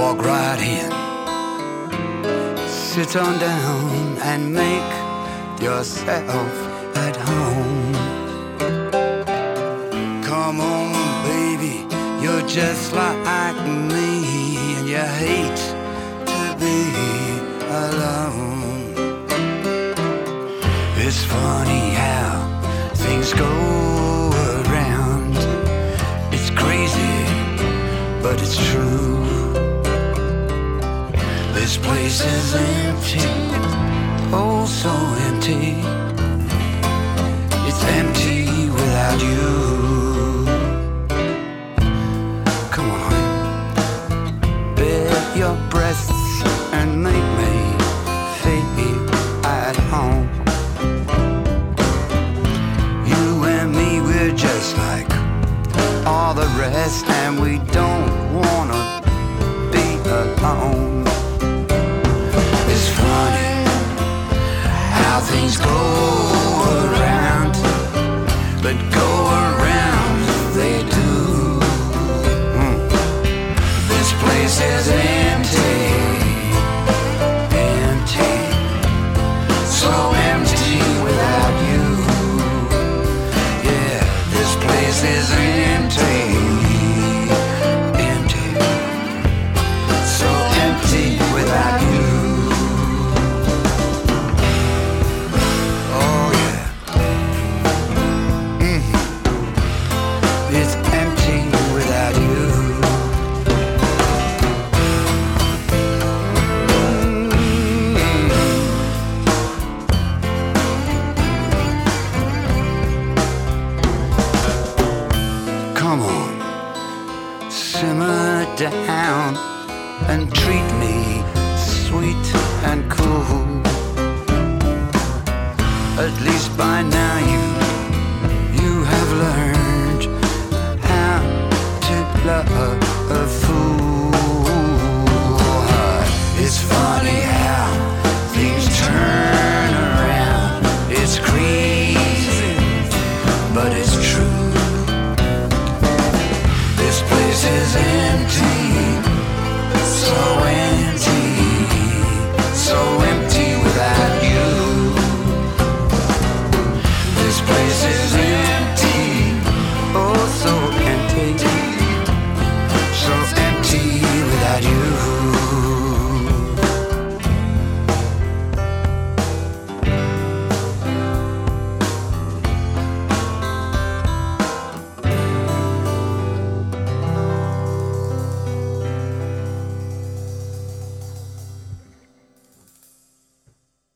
walk right in. Sit on down and make yourself at home. Come on, baby, you're just like me, and you hate to be alone. It's funny how things go around. It's crazy, but it's true. This place is empty, oh so empty. It's empty without you. Come on, honey, bare your breasts and make me feel at home. You and me, we're just like all the rest, and we don't wanna be alone. It's funny how things go around, but go around they do. This place is empty, empty, so empty without you. Yeah, this place is empty, empty, so empty without you. Oh yeah, it's empty without you. Come on, simmer down and treat me sweet and cool. At least by now you have learned